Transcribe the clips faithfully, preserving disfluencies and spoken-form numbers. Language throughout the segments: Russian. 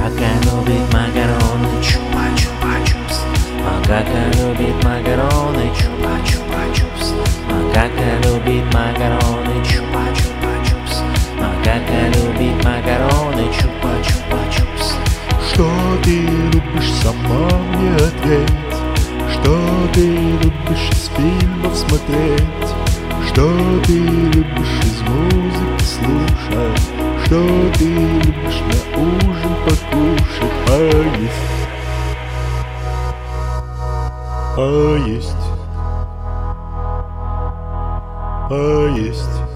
Макака любит макароны, чупа-чупа-чупс. Макака любит макароны, чупа-чупа-чупс. Макака любит макароны, чупа-чупа-чупс. Макака любит макароны, чупа-чупа-чупс. Что ты любишь, сама мне ответь. Что ты любишь из фильмов смотреть? Что ты любишь из музыки слушать? Что ты любишь на ужин покушать? Поесть, поесть, поесть,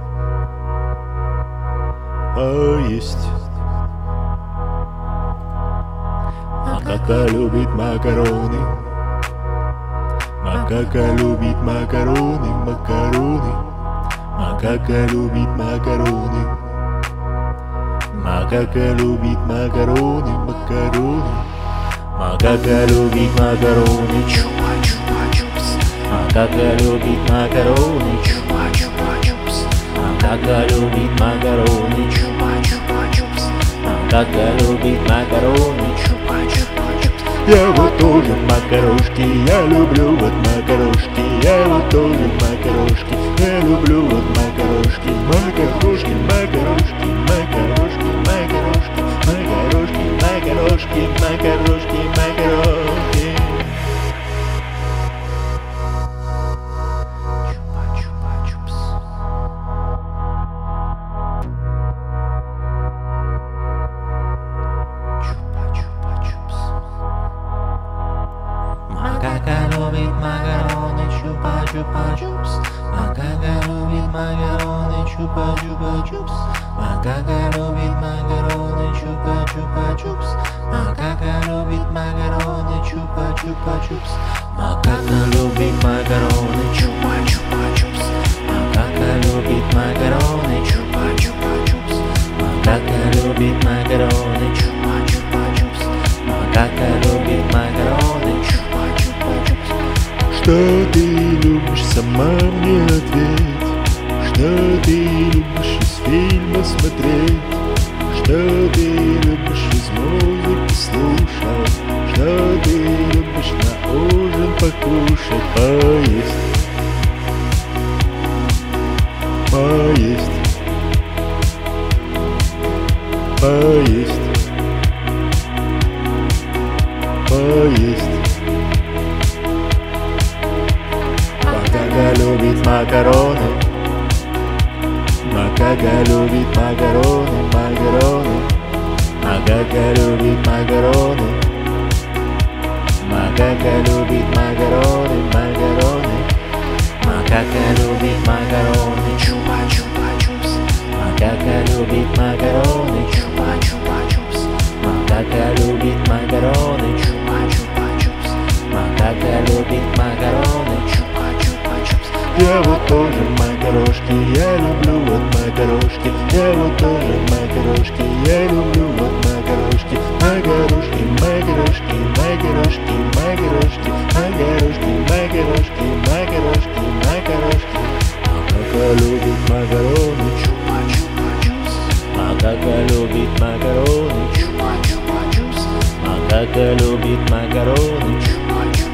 поесть. Макака любит макароны. Макака любит макароны, макароны. Макака любит макароны. Макака любит макароны, макароны. Макака любит макароны, чупа-чупа-чупс. Макака любит макароны, чупа-чупа-чупс. Макака любит макароны, чупа-чупа-чупс. Макака любит макароны, чупа-чупа-чупс. Я вот тоже макарошки, я люблю вот макарошки. Я вот тоже макарошки, я люблю вот макарошки. Макарошки, макарошки, макарошки, макарошки, макарошки, макарошки, макарошки, макарошки. Чупа-чупа-чупс. Чупа-чупа-чупс. Макака любит макароны, чупа-чупа-чупс. Макака любит макароны, чупа-чупа-чупс. Макака любит макароны, чупа-чупа-чупс. Макака любит макароны, чупа-чупа-чупс. Макака любит макароны, чупа-чупа-чупс. Макака любит макароны, чупа-чупа-чупс. Макака любит макароны, чупа-чупа-чупс. Макака любит макароны, чупа-чупа-чупс. Что ты любишь, сама мне ответь. Что ты любишь из фильма смотреть? Что ты любишь из музыки слушать? Что ты любишь на ужин покушать? Поесть, поесть, поесть, поесть. Макака любит макароны. Макака любит макароны, макароны. Макака любит макароны. Макака любит макароны, макароны. Макака любит макароны, чупа-чупа-чупс. Макака любит макароны, чупа-чупа-чупс. Макака любит макароны, чупа-чупа-чупс. Макака любит макароны, чупа-чупа-чупс. Я вот тоже макарошки, я люблю вот макарошки. Я вот тоже макарошки, я люблю вот макарошки. Макарошки, макарошки, макарошки, макарошки, макарошки, макарошки, макарошки, макарошки. Макака любит макароны, Чупа-чупа-чупс. макака любит макароны, Чупа-чупа-чупс. макака любит макароны. Чупа-чупа-чупс.